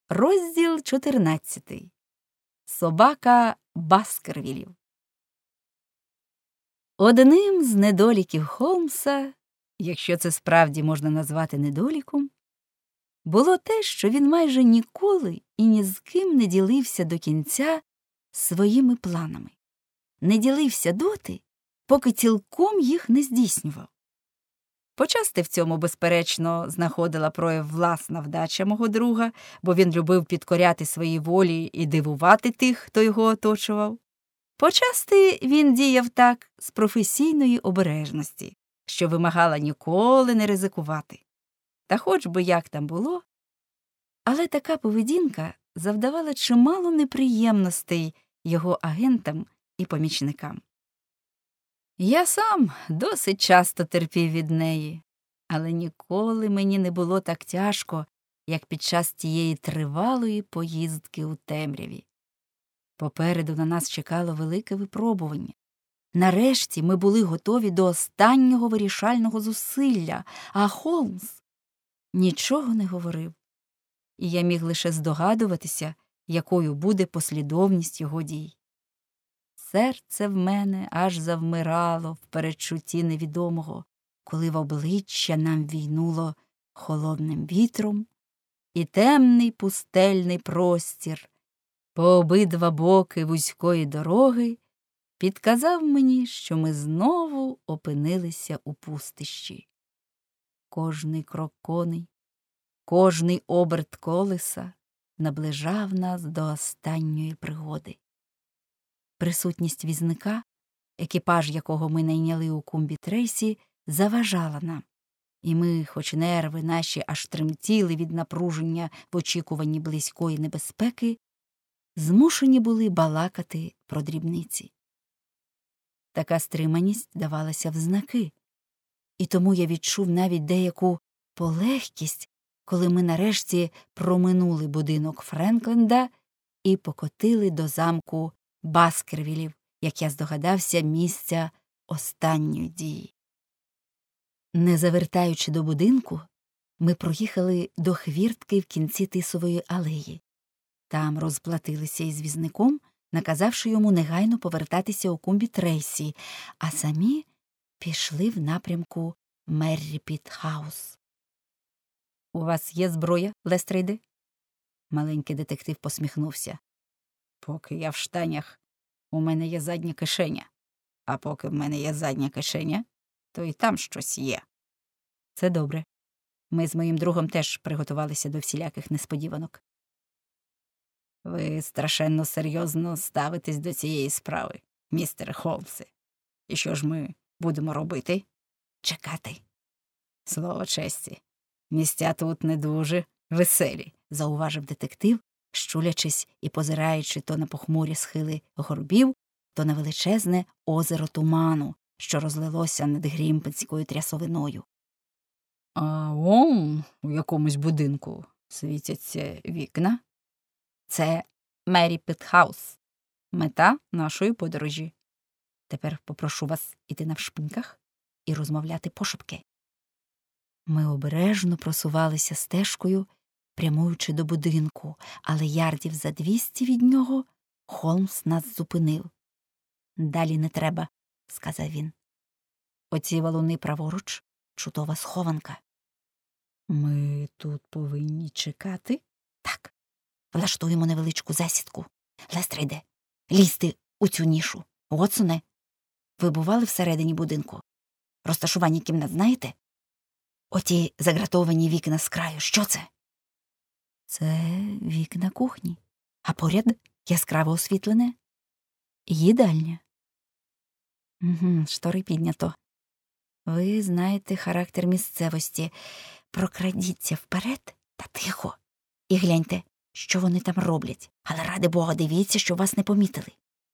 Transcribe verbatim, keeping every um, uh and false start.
Розділ чотирнадцятий. Собака Баскервілів. Одним з недоліків Холмса, якщо це справді можна назвати недоліком, було те, що він майже ніколи і ні з ким не ділився до кінця своїми планами. Не ділився доти, поки цілком їх не здійснював. Почасти в цьому, безперечно, знаходила прояв власна вдача мого друга, бо він любив підкоряти своїй волі і дивувати тих, хто його оточував. Почасти він діяв так з професійної обережності, що вимагала ніколи не ризикувати. Та хоч би як там було, але така поведінка завдавала чимало неприємностей його агентам і помічникам. Я сам досить часто терпів від неї, але ніколи мені не було так тяжко, як під час тієї тривалої поїздки у темряві. Попереду на нас чекало велике випробування. Нарешті ми були готові до останнього вирішального зусилля, а Холмс нічого не говорив. І я міг лише здогадуватися, якою буде послідовність його дій. Серце в мене аж завмирало в передчутті невідомого, коли в обличчя нам війнуло холодним вітром, і темний пустельний простір по обидва боки вузької дороги підказав мені, що ми знову опинилися у пустищі. Кожний крок коней, кожний оберт колеса наближав нас до останньої пригоди. Присутність візника, екіпаж якого ми найняли у Кумбі-Трейсі, заважала нам, і ми, хоч нерви наші аж тремтіли від напруження в очікуванні близької небезпеки, змушені були балакати про дрібниці. Така стриманість давалася в знаки, і тому я відчув навіть деяку полегкість, коли ми нарешті проминули будинок Френкленда і покотили до замку Баскервілів, як я здогадався, місця останньої дії. Не завертаючи до будинку, ми проїхали до хвіртки в кінці Тисової алеї. Там розплатилися із візником, наказавши йому негайно повертатися у Кумбі-Трейсі, а самі пішли в напрямку Мерріпіт-хаус. — У вас є зброя, Лестрейде? Маленький детектив посміхнувся. Поки я в штанях, у мене є задня кишеня. А поки в мене є задня кишеня, то і там щось є. Це добре. Ми з моїм другом теж приготувалися до всіляких несподіванок. Ви страшенно серйозно ставитесь до цієї справи, містере Холмсе. І що ж ми будемо робити? Чекати. Слово честі, місця тут не дуже веселі, зауважив детектив, щулячись і позираючи то на похмурі схили горбів, то на величезне озеро туману, що розлилося над грімпенською трясовиною. — А он у якомусь будинку світяться вікна? — Це Мерріпіт-хаус, мета нашої подорожі. Тепер попрошу вас іти навшпиньках і розмовляти пошепки. Ми обережно просувалися стежкою, прямуючи до будинку, але ярдів за двісті від нього Холмс нас зупинив. — Далі не треба, — сказав він. — Оці валуни праворуч — чудова схованка. — Ми тут повинні чекати? — Так. Влаштуємо невеличку засідку. Лестрейде, лізьте у цю нішу. Вотсоне, ви бували всередині будинку? Розташування кімнат знаєте? Оті загратовані вікна з краю. Що це? Це вікна кухні. А поряд яскраво освітлене їдальня. Угу, штори піднято. Ви знаєте характер місцевості. Прокрадіться вперед та тихо. І гляньте, що вони там роблять. Але, ради Бога, дивіться, щоб вас не помітили.